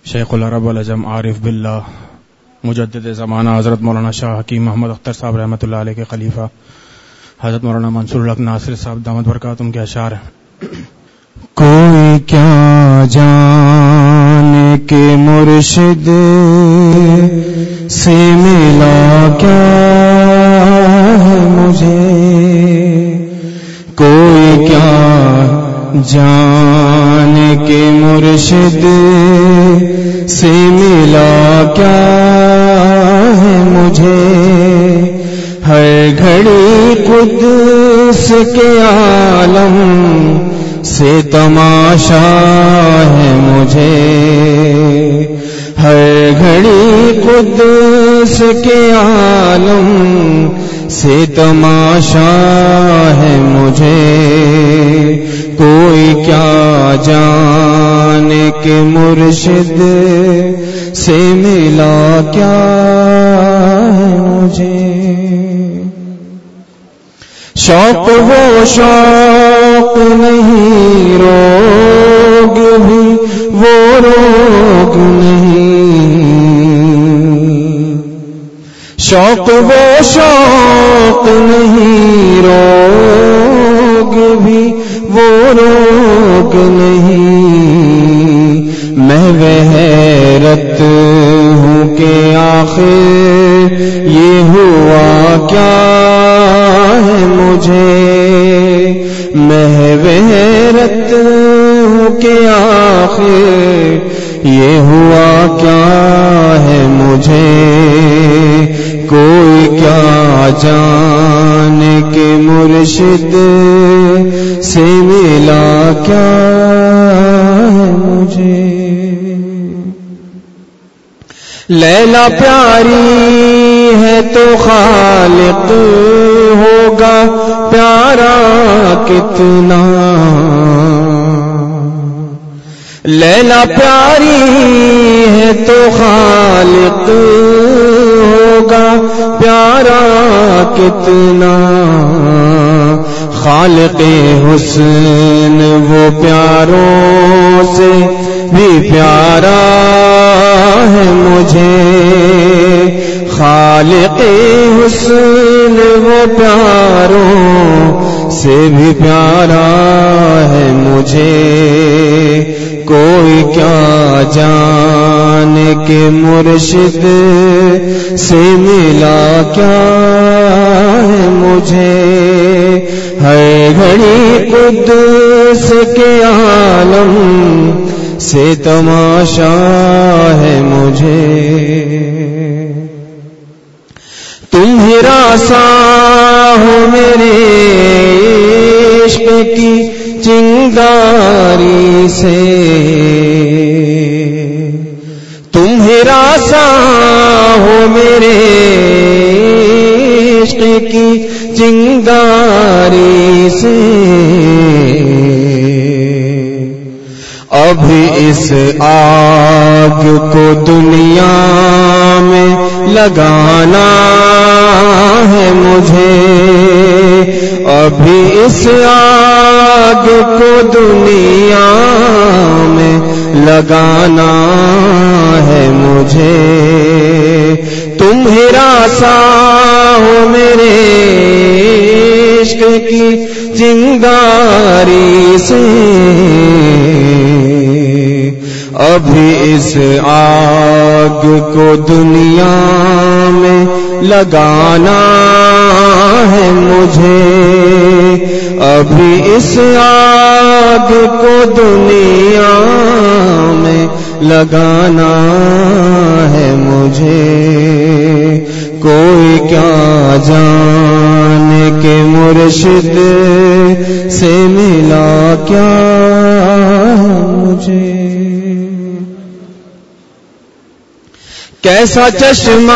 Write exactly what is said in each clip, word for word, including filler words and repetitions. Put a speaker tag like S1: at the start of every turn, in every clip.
S1: شیخ العرب والعجم عارف باللہ مجدد زمانہ حضرت مولانا شاہ حکیم محمد اختر صاحب رحمۃ اللہ علیہ کے خلیفہ حضرت مولانا منصور الحق ناصر صاحب دامت برکاتہم کے اشعار ہیں.
S2: کوئی کیا جانے کے مرشد سے ملا کیا ہے مجھے، کوئی کیا جانے کے مرشد سے ملا کیا ہے مجھے، ہر گھڑی قدس کے عالم سے تماشا ہے مجھے، ہر گھڑی قدس کے عالم سے تماشا ہے مجھے، کوئی کیا جانے کے مرشد سے ملا کیا ہے مجھے. شوق وہ شوق نہیں، روگ بھی وہ روگ نہیں، شوق وہ شوق نہیں، روگ بھی وہ روگ نہیں، محو حیرت ہوں کہ آخر یہ ہوا کیا ہے مجھے، محو حیرت ہوں کہ آخر یہ ہوا کیا ہے مجھے، کوئی کیا جانے کے مرشد سے ملا کیا ہے مجھے. لیلا پیاری ہے تو خالق ہوگا پیارا کتنا، لیلا پیاری ہے تو خالق ہوگا پیارا کتنا، خالق حسن وہ پیاروں سے بھی پیارا ہے مجھے، خالق حسن وہ پیاروں سے بھی پیارا ہے مجھے، کوئی کیا جانے کے مرشد سے ملا کیا ہے مجھے، ہر گھڑی قدس کے عالم سے تماشا ہے مجھے، تم ہی راسا ہو میرے عشق کی چنگاری سے، تم ہی راسا ہو میرے عشق کی چنگاری سے، ابھی اس آگ کو دنیا میں لگانا ہے مجھے، ابھی اس آگ کو دنیا میں لگانا ہے مجھے، تم ہی راسا ہو میرے عشق کی چنگاری سے، ابھی اس آگ کو دنیا میں لگانا ہے مجھے، ابھی اس آگ کو دنیا میں لگانا ہے مجھے، کوئی کیا جانے کے مرشد سے ملا کیا مجھے. کیسا چشمہ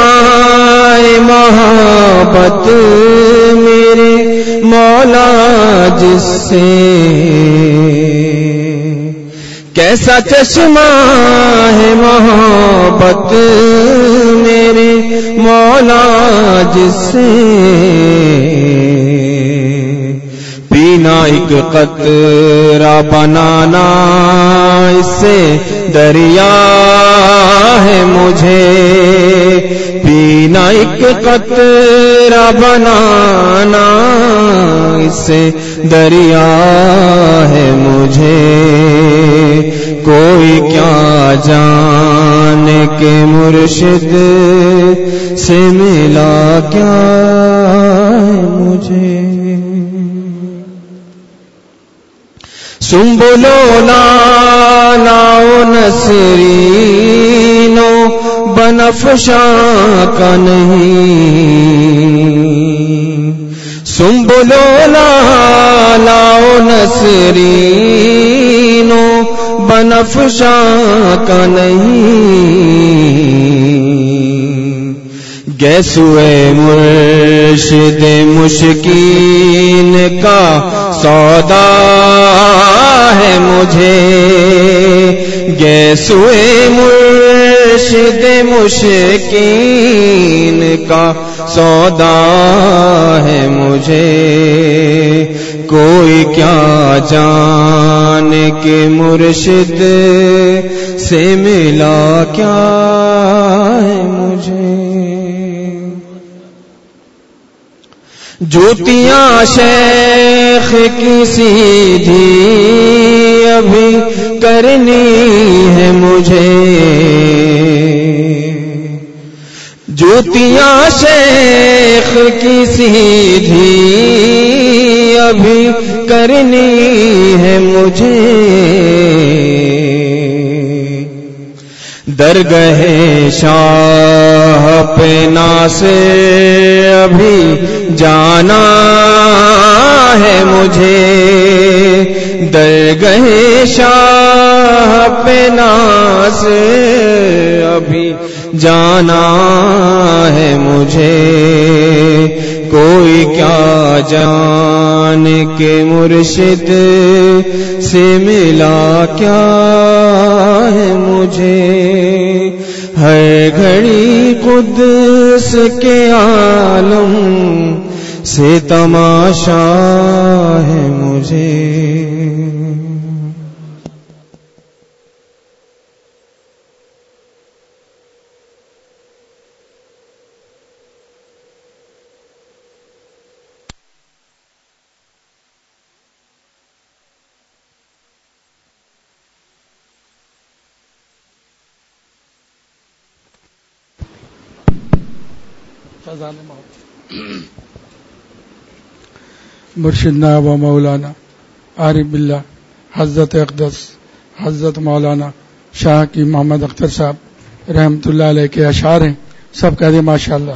S2: محبت میرے مولا جس سے، کیسا چشمہ ہے محبت میرے مولا جس سے، پینا ایک قطرہ بنانا اس سے دریا ہے مجھے، پینا ایک قطرہ بنانا اس سے دریا ہے مجھے، کوئی کیا جانے کہ مرشد سے ملا کیا مجھے۔ سنبلو لالاؤ نسرینو بنفشاں کا نہیں، سنبلو لالاؤ نسرینو بنفشاں کا نہیں، گیسوئے مرشد مشکین کا سودا ہے مجھے، گیسوئے مرشد مشکین کا سودا ہے مجھے، کوئی کیا جانے کہ مرشد سے ملا کیا ہے مجھے۔ جوتیاں شیخ کی سیدھی ابھی کرنی ہے مجھے، جوتیاں شیخ کی سیدھی ابھی کرنی ہے مجھے، درگاہ شاہ پہ ناصر ابھی جانا ہے مجھے، درگاہ شاہ پہ ناصر ابھی جانا ہے مجھے، کوئی کیا جانے کہ مرشد سے ملا کیا ہے مجھے، ہر گھڑی قدس کے عالم سے تماشا ہے مجھے۔
S3: مرشدنا و مولانا عارف باللہ حضرت اقدس حضرت مولانا شاہ کی محمد اختر صاحب رحمت اللہ علیہ کے اشعار ہیں، سب کہہ دیں ماشاء اللہ۔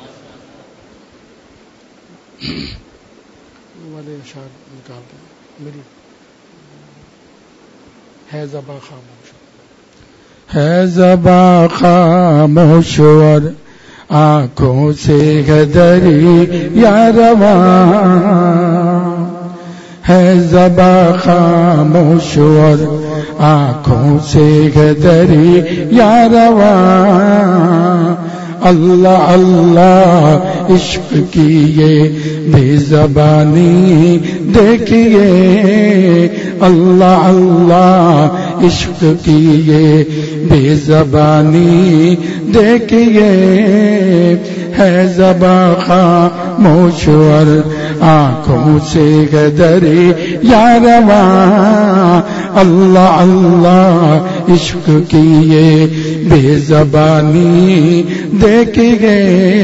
S3: ہے زباں خاموش، ہے زباں خاموش اور آنکھوں سے گدری یا رواں، ہے زباں خاموش اور آنکھوں سے گدری یا رواں، اللہ اللہ عشق کی یہ بے زبانی دیکھیے، اللہ اللہ عشق کی یہ بے زبانی دیکھیے، ہے زباں خاموش اور آنکھوں سے گدری یا رواں، اللہ اللہ عشق کی یہ بے زبانی دیکھیے،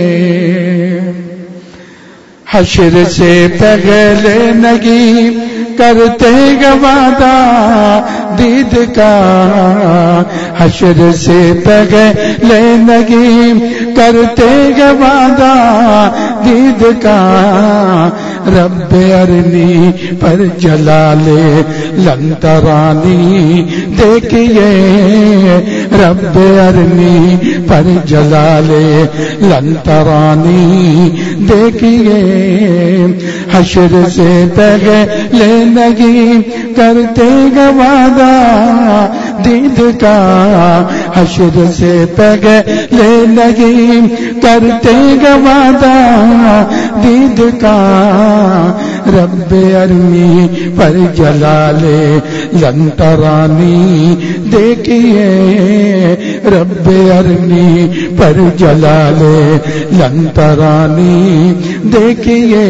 S3: حشر سے پہلے نگی کرتے گا وعدہ دید کا، حشر سے پہلے نگی کرتے گا وعدہ دید کا، رب ارنی پر جلالے لنترانی دیکھیے، رب ارنی پر جلالے لنترانی دیکھیے، حشر سے پہلے نگی کرتے گا وعدہ دید کا، حشر سے پہلے نگی کرتے گا وعدہ دید کا، رب ارنی پر جلالے لن ترانی دیکھیے رب ارنی پر جلالے لن ترانی دیکھیے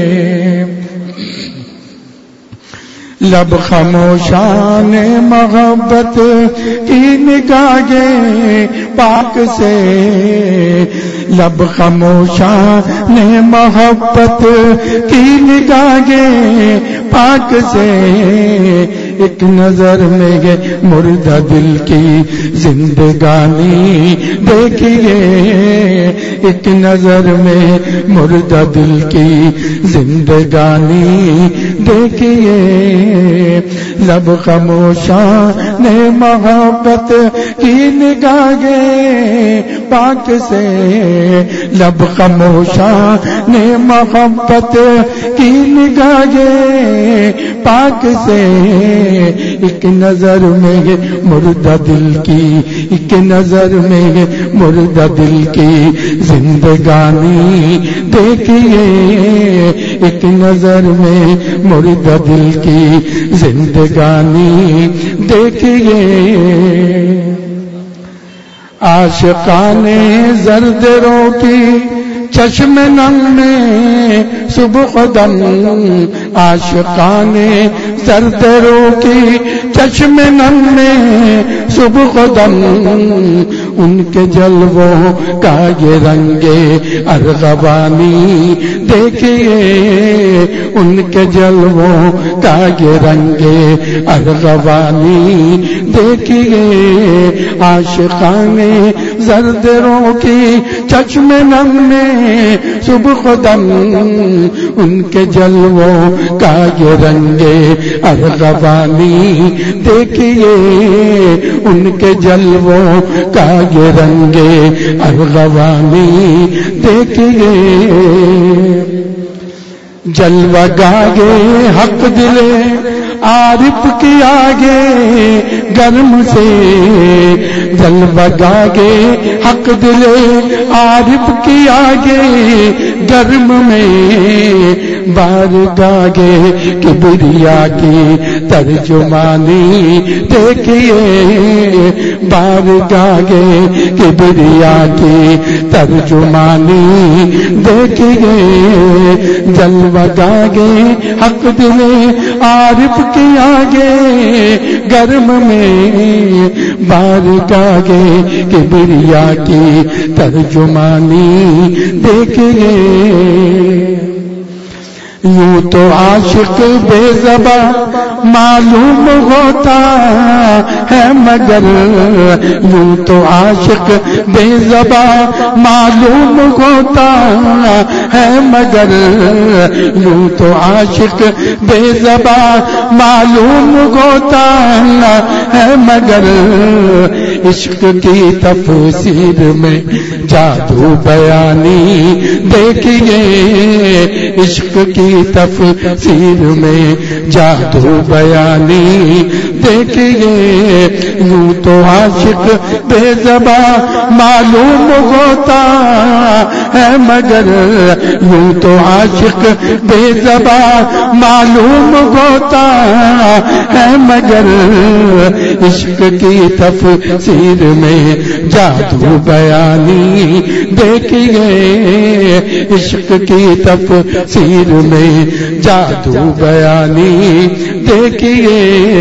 S3: لب خاموشان محبت کی نگاہیں پاک سے لب خاموشان محبت کی نگاہیں پاک سے ایک نظر میں مردہ دل کی زندگانی دیکھیے ایک نظر میں مردہ دل کی زندگانی دیکھیے لب خاموشان محبت کی نگاہیں پاک سے لب خاموشان محبت کی نگاہیں پاک سے ایک نظر میں مردہ دل کی ایک نظر میں مردہ دل کی زندگانی دیکھیے ایک نظر میں مردہ دل کی زندگانی دیکھیے عاشقان زرد رو کی چشم نم میں صبح دم عاشقان زرد رو کی چشم نم میں صبح دم ان کے جلووں کا یہ رنگے ارغوانی دیکھیے ان کے جلووں کا یہ رنگے ارغوانی دیکھیے عاشقان زرد رو کی چشم نم میں صبح دم ان کے جلووں کا یہ رنگے ارغوانی دیکھیے ان کے جلووں کا یہ رنگے ارغوانی دیکھیے جلوہ گاگے حق دلے عارف کی آگے گرم سے جلوہ گاگے حق دلے عارف کی آگے گرم میں بار گاگے کبریا کی ترجمانی دیکھیے بار گاگے کبریا کی ترجمانی دیکھیے جلوہ گاگے حق دلے عارف کی آگے گرم میں بار گاگے کبریا کی ترجمانی دیکھیے یوں تو عاشق بے زباں معلوم ہوتا ہے مگر یوں تو عاشق بے زباں معلوم ہوتا ہے مگر یوں تو عاشق بے زباں معلوم ہوتا ہے مگر عشق کی تفسیر میں جادو بیانی دیکھیے عشق کی تفسیر میں جادو بیانی دیکھیے یوں تو عاشق بے زباں معلوم ہوتا ہے مگر یوں تو عاشق بے زباں معلوم ہوتا ہے مگر عشق کی تفسیر میں جادو بیانی دیکھیے عشق کی تفسیر میں جادو بیانی دیکھیے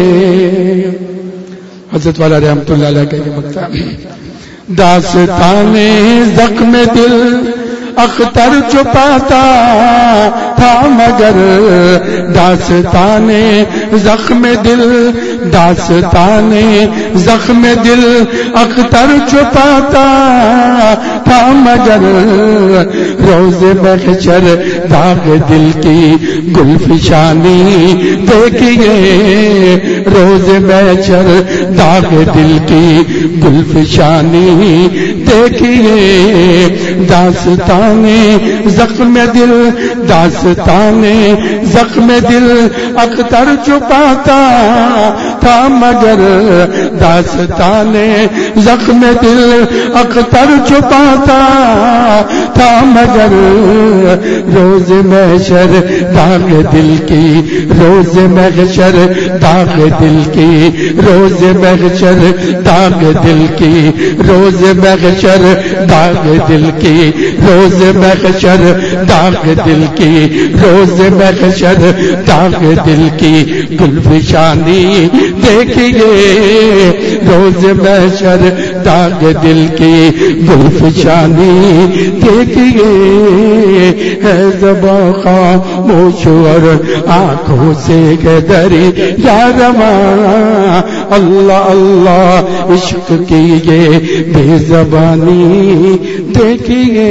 S3: حضرت والا رحمت اللہ علیہ کا یہ مقطع داستان زخم دل اختر چھپاتا تھا مگر داستان زخم دل داستان زخم دل اختر چھپاتا تھا مگر روز محشر داغ دل کی گلفشانی دیکھیے روز محشر داغ دل کی گلفشانی دیکھیے داستان زخم دل داستان زخم دل اختر چھپاتا تھا مگر داستانے زخم دل اختر چھپاتا تھا مگر روز محشر داغ دل کی روز محشر داغ دل کی روز محشر داغ دل کی روز محشر داغ دل کی روز محشر داغ دل کی روز محشر داغ دل کی گلفشانی دیکھیے روز محشر داغ دل کی گلفشانی دیکھیے ہے زباں خاموش اور آنکھوں سے گدری یا رواں اللہ اللہ عشق کی یہ بے زبانی دیکھیے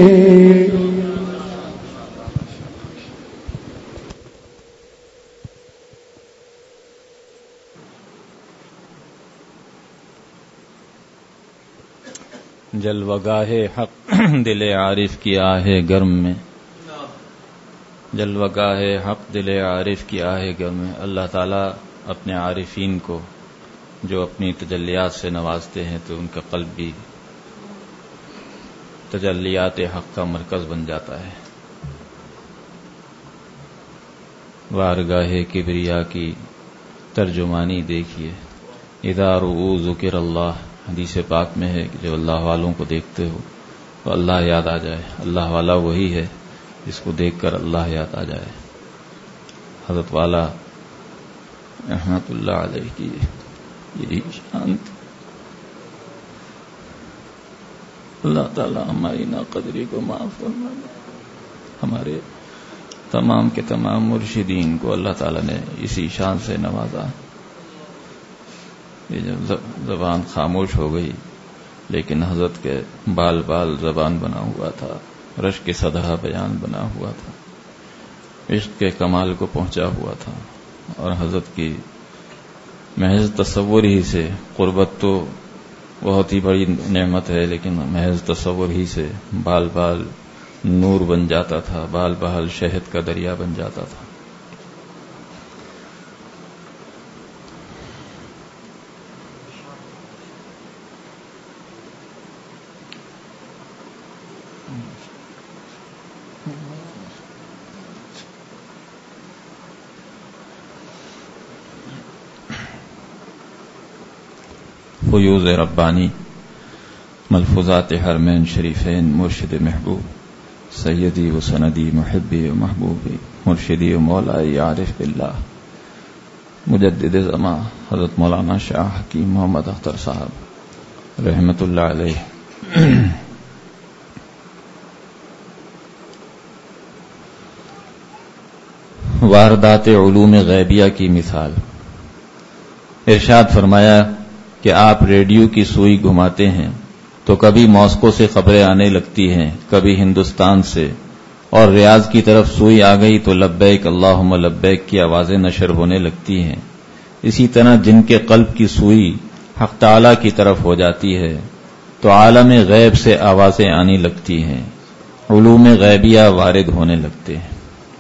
S4: جلوگاہ حق دل عارف کی آہ گرم میں جلوگاہ حق دل عارف کی آہ گرم میں اللہ تعالیٰ اپنے عارفین کو جو اپنی تجلیات سے نوازتے ہیں تو ان کا قلب بھی تجلیات حق کا مرکز بن جاتا ہے. بارگاہ کبریا کی ترجمانی دیکھیے. اذا رؤوا ذکر اللہ، حدیث پاک میں ہے کہ جب اللہ والوں کو دیکھتے ہو تو اللہ یاد آ جائے. اللہ والا وہی ہے جس کو دیکھ کر اللہ یاد آ جائے. حضرت والا رحمت اللہ علیہ کی یہی شان. اللہ تعالی ہماری ناقدری کو معاف فرما دے. ہمارے تمام کے تمام مرشدین کو اللہ تعالی نے اسی شان سے نوازا. یہ جب زبان خاموش ہو گئی لیکن حضرت کے بال بال زبان بنا ہوا تھا، رشک صدہ بیان بنا ہوا تھا، عشق کے کمال کو پہنچا ہوا تھا. اور حضرت کی محض تصور ہی سے، قربت تو بہت ہی بڑی نعمت ہے لیکن محض تصور ہی سے بال بال نور بن جاتا تھا، بال بال شہد کا دریا بن جاتا تھا. فیوز ربانی ملفوظات حرمین شریفین مرشد محبوب سیدی و سندی محبی و محبوبی مرشدی و مولائی عارف باللہ مجدد زمان حضرت مولانا شاہ حکیم محمد اختر صاحب رحمت اللہ علیہ. واردات علوم غیبیہ کی مثال. ارشاد فرمایا کہ آپ ریڈیو کی سوئی گھماتے ہیں تو کبھی ماسکو سے خبریں آنے لگتی ہیں، کبھی ہندوستان سے، اور ریاض کی طرف سوئی آ گئی تو لبیک اللہم لبیک کی آوازیں نشر ہونے لگتی ہیں. اسی طرح جن کے قلب کی سوئی حق تعالی کی طرف ہو جاتی ہے تو عالم غیب سے آوازیں آنے لگتی ہیں، علوم غیبیہ وارد ہونے لگتے ہیں.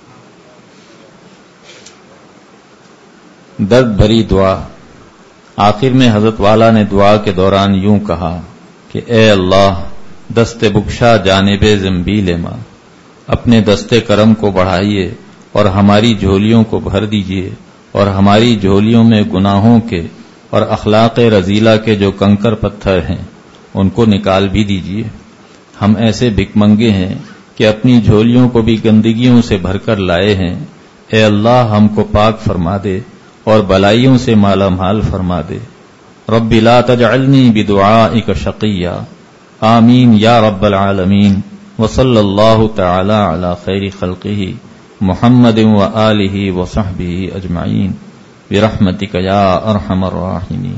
S4: درد بھری دعا. آخر میں حضرت والا نے دعا کے دوران یوں کہا کہ اے اللہ دست بخشا جانب زنبیل ماں، اپنے دست کرم کو بڑھائیے اور ہماری جھولیوں کو بھر دیجیے اور ہماری جھولیوں میں گناہوں کے اور اخلاق رذیلہ کے جو کنکر پتھر ہیں ان کو نکال بھی دیجیے. ہم ایسے بھکمنگے ہیں کہ اپنی جھولیوں کو بھی گندگیوں سے بھر کر لائے ہیں. اے اللہ ہم کو پاک فرما دے اور بلائیوں سے مالا مال فرما دے. رب لا تجعلنی بدعائک شقیا. آمین یا رب العالمین. وصلی اللہ تعالی علی خیر خلقہ محمد و آلہ و صحبہ اجمعین برحمتک یا ارحم الراحمین.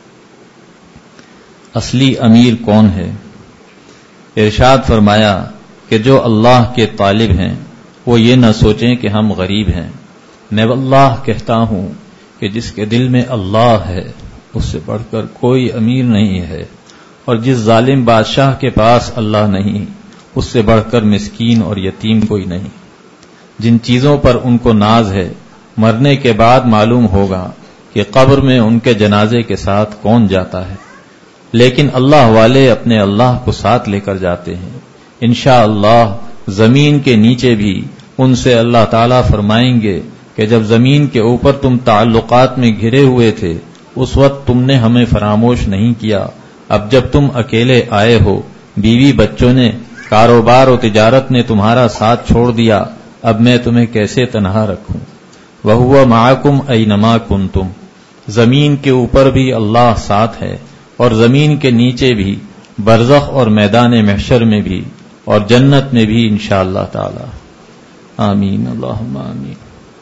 S4: اصلی امیر کون ہے؟ ارشاد فرمایا کہ جو اللہ کے طالب ہیں وہ یہ نہ سوچیں کہ ہم غریب ہیں. میں واللہ کہتا ہوں کہ جس کے دل میں اللہ ہے اس سے بڑھ کر کوئی امیر نہیں ہے، اور جس ظالم بادشاہ کے پاس اللہ نہیں اس سے بڑھ کر مسکین اور یتیم کوئی نہیں. جن چیزوں پر ان کو ناز ہے مرنے کے بعد معلوم ہوگا کہ قبر میں ان کے جنازے کے ساتھ کون جاتا ہے، لیکن اللہ والے اپنے اللہ کو ساتھ لے کر جاتے ہیں۔ انشاءاللہ زمین کے نیچے بھی ان سے اللہ تعالیٰ فرمائیں گے کہ جب زمین کے اوپر تم تعلقات میں گھرے ہوئے تھے اس وقت تم نے ہمیں فراموش نہیں کیا، اب جب تم اکیلے آئے ہو، بیوی بچوں نے، کاروبار و تجارت نے تمہارا ساتھ چھوڑ دیا، اب میں تمہیں کیسے تنہا رکھوں؟ وَهُوَ مَعَكُمْ أَيْنَمَا كُنْتُمْ، زمین کے اوپر بھی اللہ ساتھ ہے اور زمین کے نیچے بھی، برزخ اور میدان محشر میں بھی اور جنت میں بھی انشاءاللہ تعالی۔ آمین اللہم آمین۔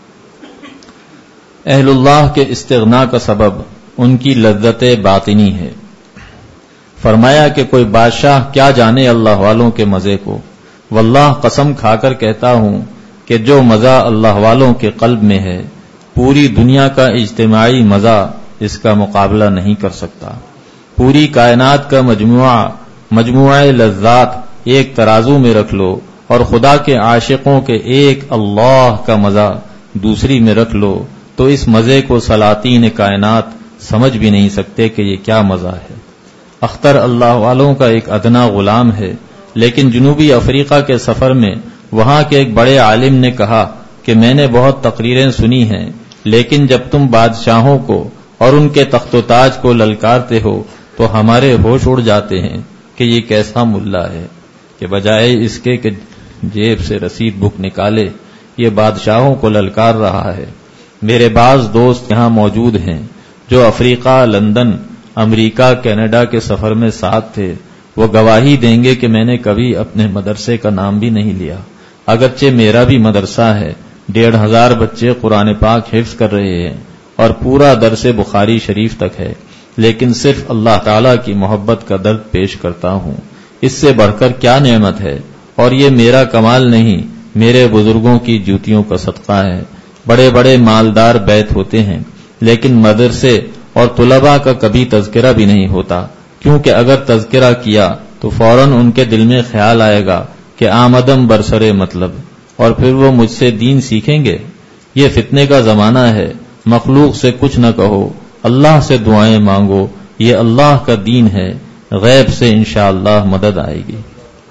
S4: اہل اللہ کے استغنا کا سبب ان کی لذت باطنی ہے۔ فرمایا کہ کوئی بادشاہ کیا جانے اللہ والوں کے مزے کو، واللہ قسم کھا کر کہتا ہوں کہ جو مزہ اللہ والوں کے قلب میں ہے پوری دنیا کا اجتماعی مزہ اس کا مقابلہ نہیں کر سکتا۔ پوری کائنات کا مجموعہ مجموعہ لذات ایک ترازو میں رکھ لو اور خدا کے عاشقوں کے ایک اللہ کا مزہ دوسری میں رکھ لو تو اس مزے کو سلاطین کائنات سمجھ بھی نہیں سکتے کہ یہ کیا مزہ ہے۔ اختر اللہ والوں کا ایک ادنا غلام ہے، لیکن جنوبی افریقہ کے سفر میں وہاں کے ایک بڑے عالم نے کہا کہ میں نے بہت تقریریں سنی ہیں، لیکن جب تم بادشاہوں کو اور ان کے تخت و تاج کو للکارتے ہو تو ہمارے ہوش اڑ جاتے ہیں کہ یہ کیسا ملا ہے کہ بجائے اس کے کہ جیب سے رسید بک نکالے یہ بادشاہوں کو للکار رہا ہے۔ میرے بعض دوست یہاں موجود ہیں جو افریقہ، لندن، امریکہ، کینیڈا کے سفر میں ساتھ تھے، وہ گواہی دیں گے کہ میں نے کبھی اپنے مدرسے کا نام بھی نہیں لیا، اگرچہ میرا بھی مدرسہ ہے، ڈیڑھ ہزار بچے قرآن پاک حفظ کر رہے ہیں اور پورا درس بخاری شریف تک ہے، لیکن صرف اللہ تعالیٰ کی محبت کا درد پیش کرتا ہوں، اس سے بڑھ کر کیا نعمت ہے؟ اور یہ میرا کمال نہیں، میرے بزرگوں کی جوتیوں کا صدقہ ہے۔ بڑے بڑے مالدار بیت ہوتے ہیں لیکن مدرسے اور طلباء کا کبھی تذکرہ بھی نہیں ہوتا، کیونکہ اگر تذکرہ کیا تو فوراً ان کے دل میں خیال آئے گا کہ آمدم برسرے مطلب، اور پھر وہ مجھ سے دین سیکھیں گے۔ یہ فتنے کا زمانہ ہے، مخلوق سے کچھ نہ کہو، اللہ سے دعائیں مانگو، یہ اللہ کا دین ہے، غیب سے انشاءاللہ مدد آئے گی۔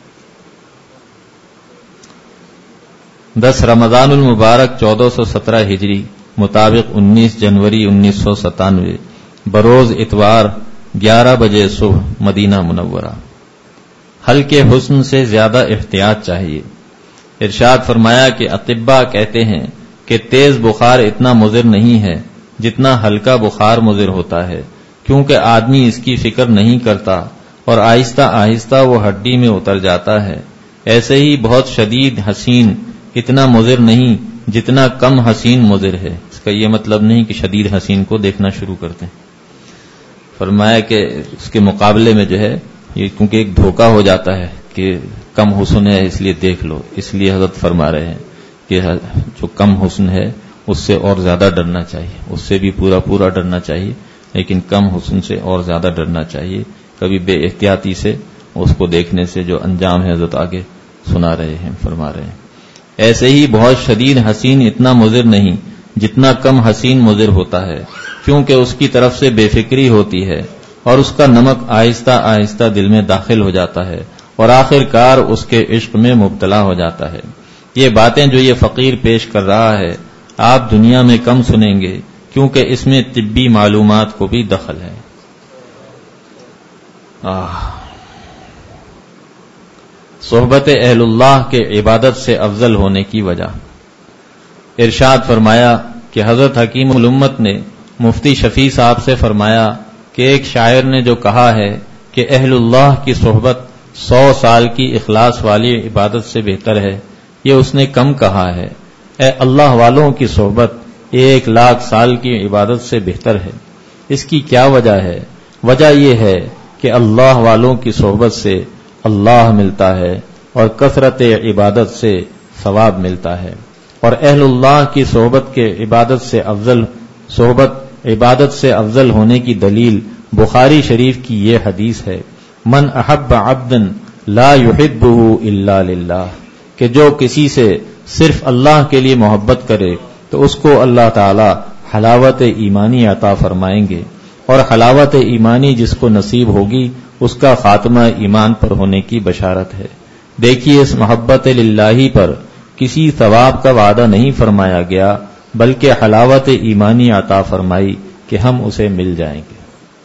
S4: دس رمضان المبارک چودہ سو سترہ ہجری مطابق انیس جنوری انیس سو ستانوے بروز اتوار گیارہ بجے صبح مدینہ منورہ۔ ہلکے حسن سے زیادہ احتیاط چاہیے۔ ارشاد فرمایا کہ اطباء کہتے ہیں کہ تیز بخار اتنا مضر نہیں ہے جتنا ہلکا بخار مضر ہوتا ہے، کیونکہ آدمی اس کی فکر نہیں کرتا اور آہستہ آہستہ وہ ہڈی میں اتر جاتا ہے۔ ایسے ہی بہت شدید حسین اتنا مضر نہیں جتنا کم حسین مضر ہے۔ اس کا یہ مطلب نہیں کہ شدید حسین کو دیکھنا شروع کرتے ہیں۔ فرمایا کہ اس کے مقابلے میں جو ہے یہ کیونکہ ایک دھوکہ ہو جاتا ہے کہ کم حسن ہے اس لیے دیکھ لو، اس لیے حضرت فرما رہے ہیں کہ جو کم حسن ہے اس سے اور زیادہ ڈرنا چاہیے، اس سے بھی پورا پورا ڈرنا چاہیے، لیکن کم حسن سے اور زیادہ ڈرنا چاہیے۔ کبھی بے احتیاطی سے اس کو دیکھنے سے جو انجام ہے حضرت آگے سنا رہے ہیں، فرما رہے ہیں۔ ایسے ہی بہت شدید حسین اتنا مضر نہیں جتنا کم حسین مضر ہوتا ہے، کیونکہ اس کی طرف سے بے فکری ہوتی ہے اور اس کا نمک آہستہ آہستہ دل میں داخل ہو جاتا ہے اور آخر کار اس کے عشق میں مبتلا ہو جاتا ہے۔ یہ باتیں جو یہ فقیر پیش کر رہا ہے آپ دنیا میں کم سنیں گے، کیونکہ اس میں طبی معلومات کو بھی دخل ہے۔ آہ صحبت اہل اللہ کے عبادت سے افضل ہونے کی وجہ۔ ارشاد فرمایا کہ حضرت حکیم الامت نے مفتی شفیع صاحب سے فرمایا کہ ایک شاعر نے جو کہا ہے کہ اہل اللہ کی صحبت سو سال کی اخلاص والی عبادت سے بہتر ہے، یہ اس نے کم کہا ہے۔ اے اللہ والوں کی صحبت ایک لاکھ سال کی عبادت سے بہتر ہے۔ اس کی کیا وجہ ہے؟ وجہ یہ ہے کہ اللہ والوں کی صحبت سے اللہ ملتا ہے اور کثرت عبادت سے ثواب ملتا ہے، اور اہل اللہ کی صحبت کے عبادت سے افضل صحبت عبادت سے افضل ہونے کی دلیل بخاری شریف کی یہ حدیث ہے، من احب عبدا لا يحبه الا للہ، کہ جو کسی سے صرف اللہ کے لیے محبت کرے تو اس کو اللہ تعالی حلاوت ایمانی عطا فرمائیں گے، اور حلاوت ایمانی جس کو نصیب ہوگی اس کا خاتمہ ایمان پر ہونے کی بشارت ہے۔ دیکھیے اس محبت للہ پر کسی ثواب کا وعدہ نہیں فرمایا گیا، بلکہ حلاوت ایمانی عطا فرمائی کہ ہم اسے مل جائیں گے۔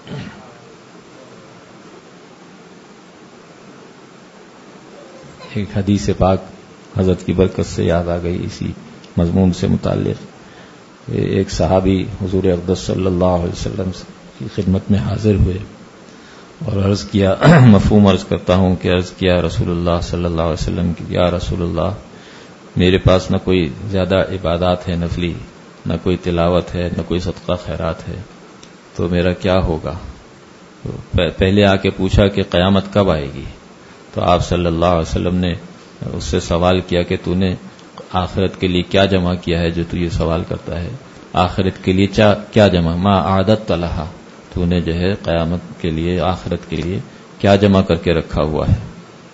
S4: ایک حدیث پاک حضرت کی برکت سے یاد آ گئی اسی مضمون سے متعلق۔ ایک صحابی حضور اقدس صلی اللہ علیہ وسلم کی خدمت میں حاضر ہوئے اور عرض کیا، مفہوم عرض کرتا ہوں کہ عرض کیا رسول اللہ صلی اللہ علیہ وسلم کی، یا رسول اللہ میرے پاس نہ کوئی زیادہ عبادات ہے نفلی، نہ کوئی تلاوت ہے، نہ کوئی صدقہ خیرات ہے، تو میرا کیا ہوگا؟ تو پہلے آ کے پوچھا کہ قیامت کب آئے گی؟ تو آپ صلی اللہ علیہ وسلم نے اس سے سوال کیا کہ تو نے آخرت کے لیے کیا جمع کیا ہے جو تو یہ سوال کرتا ہے؟ آخرت کے لیے کیا جمع؟ ما عادت لہا، تو نے جو ہے قیامت کے لیے، آخرت کے لیے کیا جمع کر کے رکھا ہوا ہے؟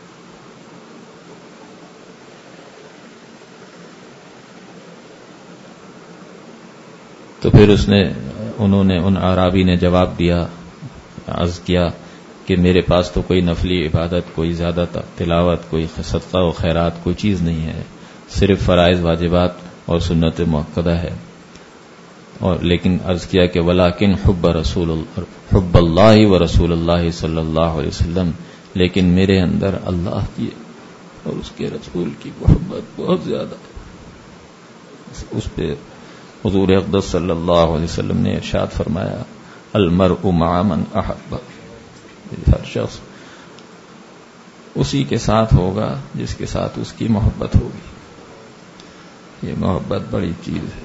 S4: تو پھر اس نے انہوں نے ان اعرابی نے جواب دیا، عرض کیا کہ میرے پاس تو کوئی نفلی عبادت، کوئی زیادہ تلاوت، کوئی صدقہ و خیرات کوئی چیز نہیں ہے، صرف فرائض واجبات اور سنت مؤکدہ ہے۔ اور لیکن عرض کیا کہ ولیکن حب رسول حب اللہ و رسول اللہ صلی اللہ علیہ وسلم، لیکن میرے اندر اللہ کی اور اس کے رسول کی محبت بہت زیادہ ہے۔ اس پہ حضور اقدس صلی اللہ علیہ وسلم نے ارشاد فرمایا، المرء مع من احب، ہر شخص اسی کے ساتھ ہوگا جس کے ساتھ اس کی محبت ہوگی۔ یہ محبت بڑی چیز ہے،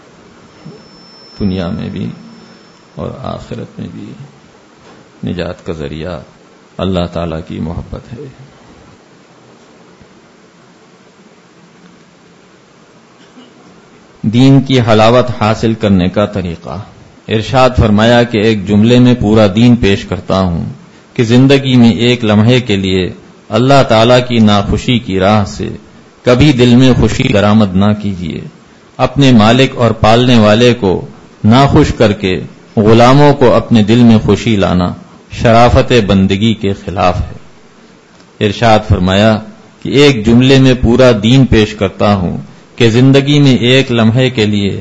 S4: دنیا میں بھی اور آخرت میں بھی نجات کا ذریعہ اللہ تعالی کی محبت ہے۔ دین کی حلاوت حاصل کرنے کا طریقہ، ارشاد فرمایا کہ ایک جملے میں پورا دین پیش کرتا ہوں کہ زندگی میں ایک لمحے کے لیے اللہ تعالی کی ناخوشی کی راہ سے کبھی دل میں خوشی درآمد نہ کیجیے۔ اپنے مالک اور پالنے والے کو ناخوش کر کے غلاموں کو اپنے دل میں خوشی لانا شرافت بندگی کے خلاف ہے۔ ارشاد فرمایا کہ ایک جملے میں پورا دین پیش کرتا ہوں کہ زندگی میں ایک لمحے کے لیے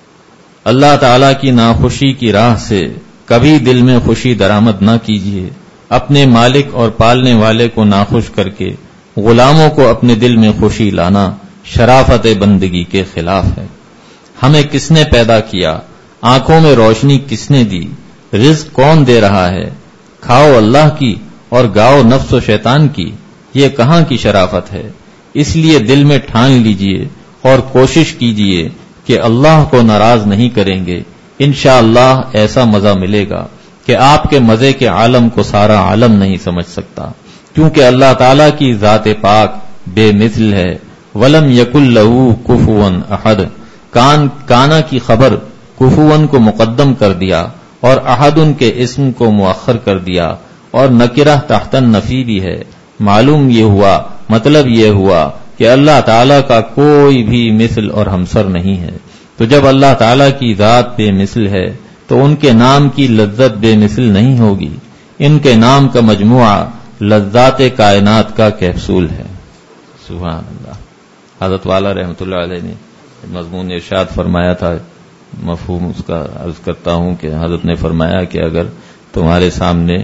S4: اللہ تعالی کی ناخوشی کی راہ سے کبھی دل میں خوشی درآمد نہ کیجیے۔ اپنے مالک اور پالنے والے کو ناخوش کر کے غلاموں کو اپنے دل میں خوشی لانا شرافت بندگی کے خلاف ہے۔ ہمیں کس نے پیدا کیا؟ آنکھوں میں روشنی کس نے دی؟ رزق کون دے رہا ہے؟ کھاؤ اللہ کی اور گاؤ نفس و شیطان کی، یہ کہاں کی شرافت ہے؟ اس لیے دل میں ٹھان لیجئے اور کوشش کیجئے کہ اللہ کو ناراض نہیں کریں گے۔ انشاءاللہ ایسا مزہ ملے گا کہ آپ کے مزے کے عالم کو سارا عالم نہیں سمجھ سکتا، کیونکہ اللہ تعالیٰ کی ذات پاک بے مثل ہے۔ ولم یکن لہ کفوا احد، کان کانا کی خبر کفون کو مقدم کر دیا اور احد کے اسم کو مؤخر کر دیا، اور نکرہ تحت النفی بھی ہے۔ معلوم یہ ہوا، مطلب یہ ہوا کہ اللہ تعالیٰ کا کوئی بھی مثل اور ہمسر نہیں ہے۔ تو جب اللہ تعالیٰ کی ذات بے مثل ہے تو ان کے نام کی لذت بے مثل نہیں ہوگی۔ ان کے نام کا مجموعہ لذات کائنات کا کیپسول ہے۔ سبحان اللہ۔ حضرت والا رحمۃ اللہ علیہ نے مضمون ارشاد فرمایا تھا، مفہوم اس کا عرض کرتا ہوں کہ حضرت نے فرمایا کہ اگر تمہارے سامنے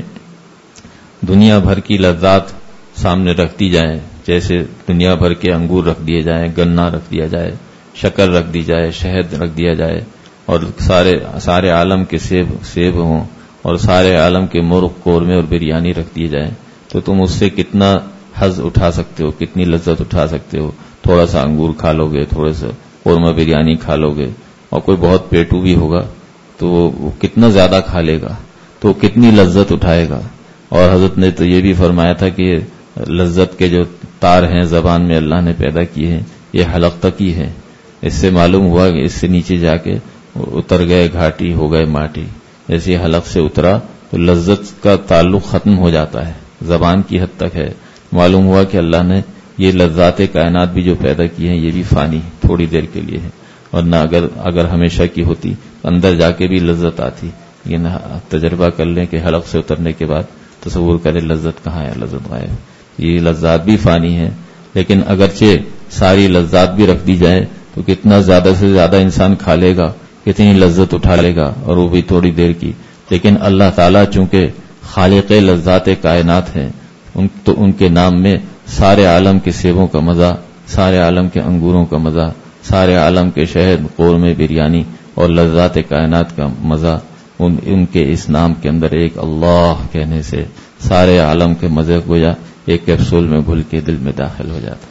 S4: دنیا بھر کی لذات سامنے رکھ دی جائیں، جیسے دنیا بھر کے انگور رکھ دیے جائیں، گنا رکھ دیا جائے، شکر رکھ دی جائے، شہد رکھ دیا جائے، اور سارے سارے عالم کے سیب سیب ہوں، اور سارے عالم کے مرغ، قورمے اور بریانی رکھ دیے جائیں، تو تم اس سے کتنا حظ اٹھا سکتے ہو، کتنی لذت اٹھا سکتے ہو؟ تھوڑا سا انگور کھا لو گے، تھوڑا سا قورمہ بریانی کھا لو گے، اور کوئی بہت پیٹو بھی ہوگا تو وہ کتنا زیادہ کھا لے گا، تو کتنی لذت اٹھائے گا۔ اور حضرت نے تو یہ بھی فرمایا تھا کہ لذت کے جو تار ہیں زبان میں اللہ نے پیدا کیے ہیں، یہ حلق تک ہی ہے۔ اس سے معلوم ہوا کہ اس سے نیچے جا کے اتر گئے گھاٹی، ہو گئے ماٹی۔ جیسے حلق سے اترا تو لذت کا تعلق ختم ہو جاتا ہے، زبان کی حد تک ہے۔ معلوم ہوا کہ اللہ نے یہ لذات کائنات بھی جو پیدا کی ہیں یہ بھی فانی تھوڑی دیر کے لیے ہے۔ ورنہ اگر اگر ہمیشہ کی ہوتی اندر جا کے بھی لذت آتی، لیکن تجربہ کر لیں کہ حلق سے اترنے کے بعد تصور کرے لذت کہاں ہے، لذت غائب۔ یہ لذات بھی فانی ہے، لیکن اگرچہ ساری لذات بھی رکھ دی جائے تو کتنا زیادہ سے زیادہ انسان کھا لے گا، کتنی لذت اٹھا لے گا، اور وہ بھی تھوڑی دیر کی۔ لیکن اللہ تعالیٰ چونکہ خالق لذات کائنات ہیں، ان تو ان کے نام میں سارے عالم کے سیبوں کا مزہ، سارے عالم کے انگوروں کا مزہ، سارے عالم کے شہد، قورمے، بریانی اور لذات کائنات کا مزہ ان, ان کے اس نام کے اندر ایک اللہ کہنے سے سارے عالم کے مزے گویا ایک کیپسول میں گھل کے دل میں داخل ہو جاتا۔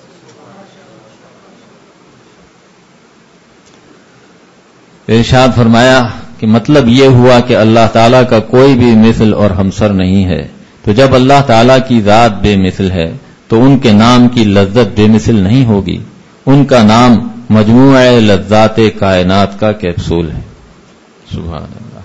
S4: ارشاد فرمایا کہ مطلب یہ ہوا کہ اللہ تعالیٰ کا کوئی بھی مثل اور ہمسر نہیں ہے، تو جب اللہ تعالیٰ کی ذات بے مثل ہے تو ان کے نام کی لذت بے مثل نہیں ہوگی۔ ان کا نام مجموعہ لذات کائنات کا کیپسول ہے۔ سبحان اللہ۔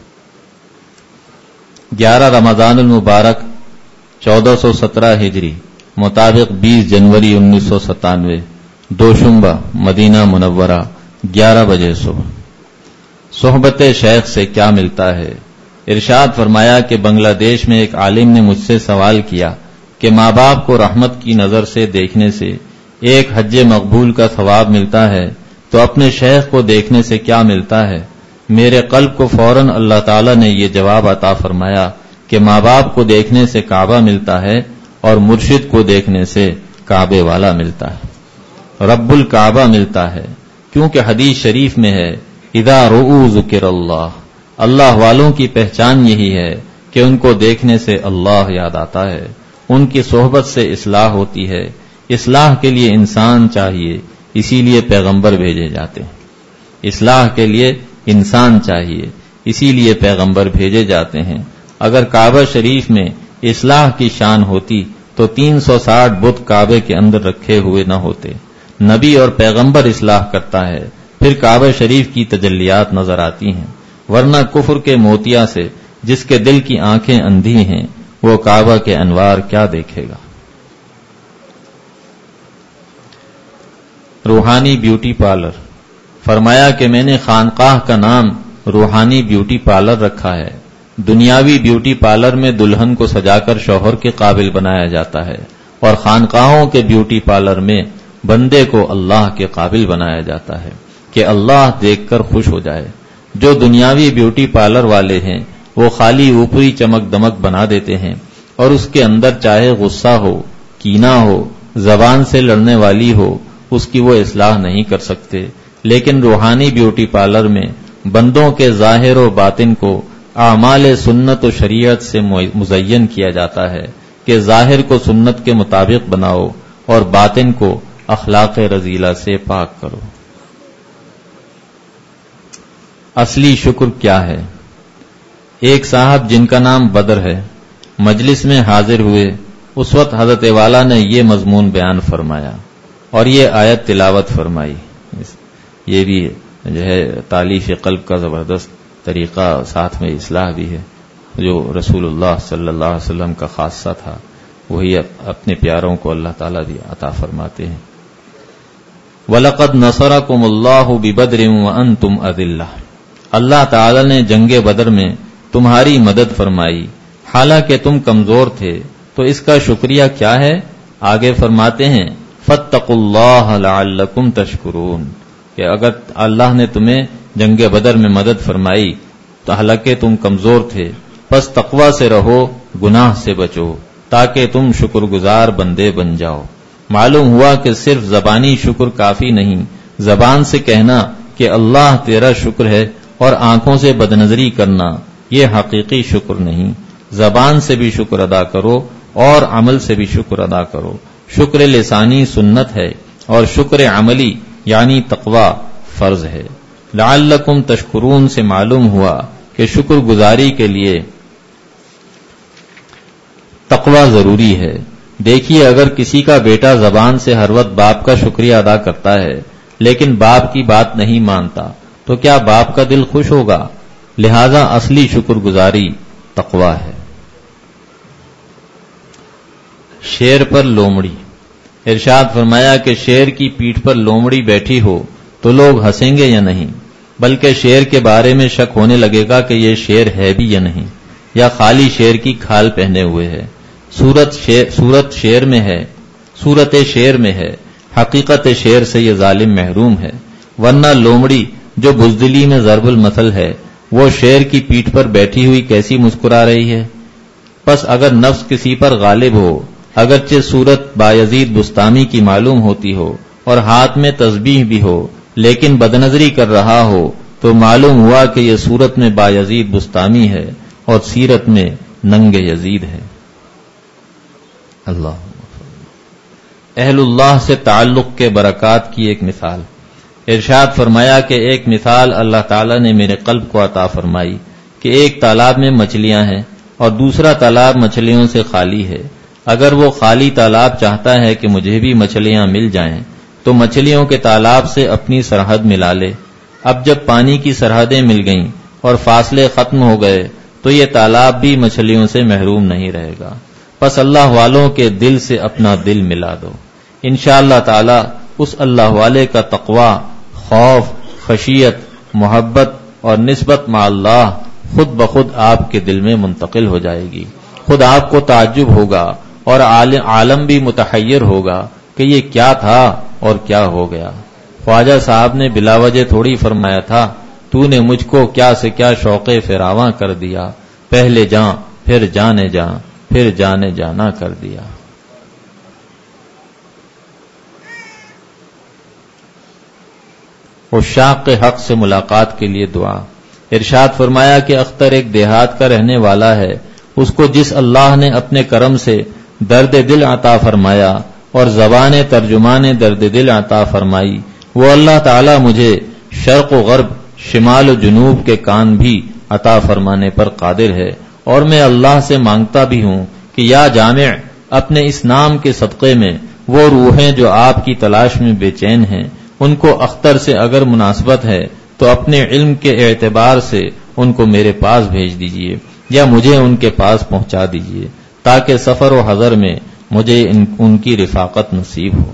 S4: گیارہ رمضان المبارک چودہ سو سترہ ہجری مطابق بیس جنوری انیس سو ستانوے دوشنبہ مدینہ منورہ گیارہ بجے صبح۔ صحبت شیخ سے کیا ملتا ہے؟ ارشاد فرمایا کہ بنگلہ دیش میں ایک عالم نے مجھ سے سوال کیا کہ ماں باپ کو رحمت کی نظر سے دیکھنے سے ایک حج مقبول کا ثواب ملتا ہے تو اپنے شیخ کو دیکھنے سے کیا ملتا ہے؟ میرے قلب کو فوراً اللہ تعالیٰ نے یہ جواب عطا فرمایا کہ ماں باپ کو دیکھنے سے کعبہ ملتا ہے اور مرشد کو دیکھنے سے کعبے والا ملتا ہے، رب الکعبہ ملتا ہے، کیونکہ حدیث شریف میں ہے اذا رؤوا ذکر اللہ، اللہ والوں کی پہچان یہی ہے کہ ان کو دیکھنے سے اللہ یاد آتا ہے، ان کی صحبت سے اصلاح ہوتی ہے۔ اصلاح کے لیے انسان چاہیے، اسی لیے پیغمبر بھیجے جاتے ہیں۔ اصلاح کے لیے انسان چاہیے، اسی لیے پیغمبر بھیجے جاتے ہیں۔ اگر کعبہ شریف میں اصلاح کی شان ہوتی تو تین سو ساٹھ بت کعبے کے اندر رکھے ہوئے نہ ہوتے۔ نبی اور پیغمبر اصلاح کرتا ہے، پھر کعبہ شریف کی تجلیات نظر آتی ہیں، ورنہ کفر کے موتیا سے جس کے دل کی آنکھیں اندھی ہیں وہ کعبہ کے انوار کیا دیکھے گا؟ روحانی بیوٹی پارلر۔ فرمایا کہ میں نے خانقاہ کا نام روحانی بیوٹی پارلر رکھا ہے۔ دنیاوی بیوٹی پارلر میں دلہن کو سجا کر شوہر کے قابل بنایا جاتا ہے، اور خانقاہوں کے بیوٹی پارلر میں بندے کو اللہ کے قابل بنایا جاتا ہے کہ اللہ دیکھ کر خوش ہو جائے۔ جو دنیاوی بیوٹی پارلر والے ہیں وہ خالی اوپری چمک دمک بنا دیتے ہیں، اور اس کے اندر چاہے غصہ ہو، کینہ ہو، زبان سے لڑنے والی ہو، اس کی وہ اصلاح نہیں کر سکتے۔ لیکن روحانی بیوٹی پارلر میں بندوں کے ظاہر و باطن کو اعمال سنت و شریعت سے مزین کیا جاتا ہے کہ ظاہر کو سنت کے مطابق بناؤ اور باطن کو اخلاق رذیلہ سے پاک کرو۔ اصلی شکر کیا ہے؟ ایک صاحب جن کا نام بدر ہے مجلس میں حاضر ہوئے، اس وقت حضرت والا نے یہ مضمون بیان فرمایا اور یہ آیت تلاوت فرمائی۔ یہ بھی جو ہے تالیف قلب کا زبردست طریقہ، ساتھ میں اصلاح بھی ہے، جو رسول اللہ صلی اللہ علیہ وسلم کا خاصہ تھا، وہی اپنے پیاروں کو اللہ تعالیٰ بھی عطا فرماتے ہیں۔ وَلَقَدْ نَصَرَكُمُ اللَّهُ بِبَدْرٍ وَأَنْتُمْ أَذِلَّةٌ، اللہ تعالیٰ نے جنگ بدر میں تمہاری مدد فرمائی حالانکہ تم کمزور تھے، تو اس کا شکریہ کیا ہے؟ آگے فرماتے ہیں فَاتَّقُوا اللَّهَ لَعَلَّكُمْ تَشْكُرُونَ، کہ اگر اللہ نے تمہیں جنگ بدر میں مدد فرمائی تو حالانکہ تم کمزور تھے، پس تقوی سے رہو، گناہ سے بچو، تاکہ تم شکر گزار بندے بن جاؤ۔ معلوم ہوا کہ صرف زبانی شکر کافی نہیں، زبان سے کہنا کہ اللہ تیرا شکر ہے اور آنکھوں سے بدنظری کرنا یہ حقیقی شکر نہیں۔ زبان سے بھی شکر ادا کرو اور عمل سے بھی شکر ادا کرو۔ شکر لسانی سنت ہے اور شکر عملی یعنی تقوی فرض ہے۔ لعلکم تشکرون سے معلوم ہوا کہ شکر گزاری کے لیے تقوی ضروری ہے۔ دیکھیے اگر کسی کا بیٹا زبان سے ہر وقت باپ کا شکریہ ادا کرتا ہے لیکن باپ کی بات نہیں مانتا تو کیا باپ کا دل خوش ہوگا؟ لہذا اصلی شکر گزاری تقوی ہے۔ شیر پر لومڑی۔ ارشاد فرمایا کہ شیر کی پیٹھ پر لومڑی بیٹھی ہو تو لوگ ہنسیں گے یا نہیں، بلکہ شیر کے بارے میں شک ہونے لگے گا کہ یہ شیر ہے بھی یا نہیں، یا خالی شیر کی کھال پہنے ہوئے ہے۔ صورت شیر صورت شیر میں ہے صورت شیر میں ہے، حقیقت شیر سے یہ ظالم محروم ہے۔ ورنہ لومڑی جو بزدلی میں ضرب المثل ہے، وہ شیر کی پیٹھ پر بیٹھی ہوئی کیسی مسکرا رہی ہے؟ پس اگر نفس کسی پر غالب ہو، اگرچہ صورت بایزید بستامی کی معلوم ہوتی ہو اور ہاتھ میں تسبیح بھی ہو، لیکن بدنظری کر رہا ہو، تو معلوم ہوا کہ یہ صورت میں بایزید بستامی ہے اور سیرت میں ننگ یزید ہے۔ اللہ اہل اللہ سے تعلق کے برکات کی ایک مثال۔ ارشاد فرمایا کہ ایک مثال اللہ تعالیٰ نے میرے قلب کو عطا فرمائی کہ ایک تالاب میں مچھلیاں ہیں اور دوسرا تالاب مچھلیوں سے خالی ہے۔ اگر وہ خالی تالاب چاہتا ہے کہ مجھے بھی مچھلیاں مل جائیں تو مچھلیوں کے تالاب سے اپنی سرحد ملا لے۔ اب جب پانی کی سرحدیں مل گئیں اور فاصلے ختم ہو گئے تو یہ تالاب بھی مچھلیوں سے محروم نہیں رہے گا۔ پس اللہ والوں کے دل سے اپنا دل ملا دو، انشاءاللہ تعالی اس اللہ والے کا تقوی، خوف، خشیت، محبت اور نسبت مع اللہ خود بخود آپ کے دل میں منتقل ہو جائے گی۔ خود آپ کو تعجب ہوگا اور عالم بھی متحیر ہوگا کہ یہ کیا تھا اور کیا ہو گیا۔ خواجہ صاحب نے بلا وجہ تھوڑی فرمایا تھا، تو نے مجھ کو کیا سے کیا شوق فراواں کر دیا، پہلے جاں پھر جانے جاں پھر جانے جانا کر دیا۔ عشاق حق سے ملاقات کے لیے دعا۔ ارشاد فرمایا کہ اختر ایک دیہات کا رہنے والا ہے، اس کو جس اللہ نے اپنے کرم سے درد دل عطا فرمایا اور زبان ترجمان درد دل عطا فرمائی، وہ اللہ تعالی مجھے شرق و غرب، شمال و جنوب کے کان بھی عطا فرمانے پر قادر ہے۔ اور میں اللہ سے مانگتا بھی ہوں کہ یا جامع، اپنے اس نام کے صدقے میں وہ روحیں جو آپ کی تلاش میں بے چین ہیں، ان کو اختر سے اگر مناسبت ہے تو اپنے علم کے اعتبار سے ان کو میرے پاس بھیج دیجئے یا مجھے ان کے پاس پہنچا دیجئے، تاکہ سفر و حضر میں مجھے ان, ان کی رفاقت نصیب ہو۔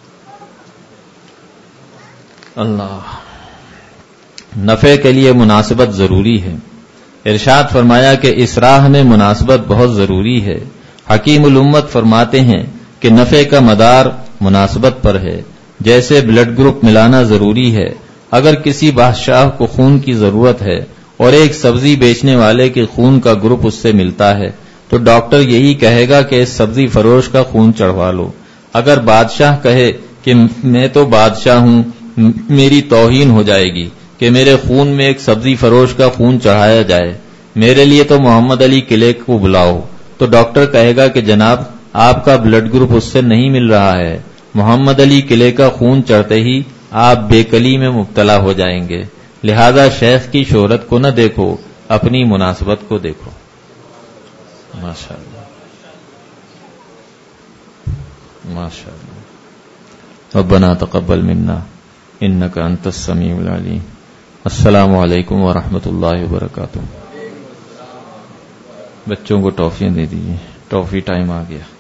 S4: اللہ نفع کے لیے مناسبت ضروری ہے۔ ارشاد فرمایا کہ اس راہ میں مناسبت بہت ضروری ہے۔ حکیم الامت فرماتے ہیں کہ نفع کا مدار مناسبت پر ہے۔ جیسے بلڈ گروپ ملانا ضروری ہے، اگر کسی بادشاہ کو خون کی ضرورت ہے اور ایک سبزی بیچنے والے کے خون کا گروپ اس سے ملتا ہے تو ڈاکٹر یہی کہے گا کہ اس سبزی فروش کا خون چڑھوا لو۔ اگر بادشاہ کہے کہ میں تو بادشاہ ہوں، میری توہین ہو جائے گی کہ میرے خون میں ایک سبزی فروش کا خون چڑھایا جائے، میرے لیے تو محمد علی قلعے کو بلاؤ، تو ڈاکٹر کہے گا کہ جناب آپ کا بلڈ گروپ اس سے نہیں مل رہا ہے، محمد علی قلعے کا خون چڑھتے ہی آپ بے کلی میں مبتلا ہو جائیں گے، لہذا شیخ کی شہرت کو نہ دیکھو، اپنی مناسبت کو دیکھو۔ ماشاء اللہ ماشاء اللہ۔ ربنا تقبل منا انک انت السمیع العلیم۔ السلام علیکم ورحمۃ اللہ وبرکاتہ۔ بچوں کو ٹافیاں دے دیجیے، ٹافی ٹائم آ گیا۔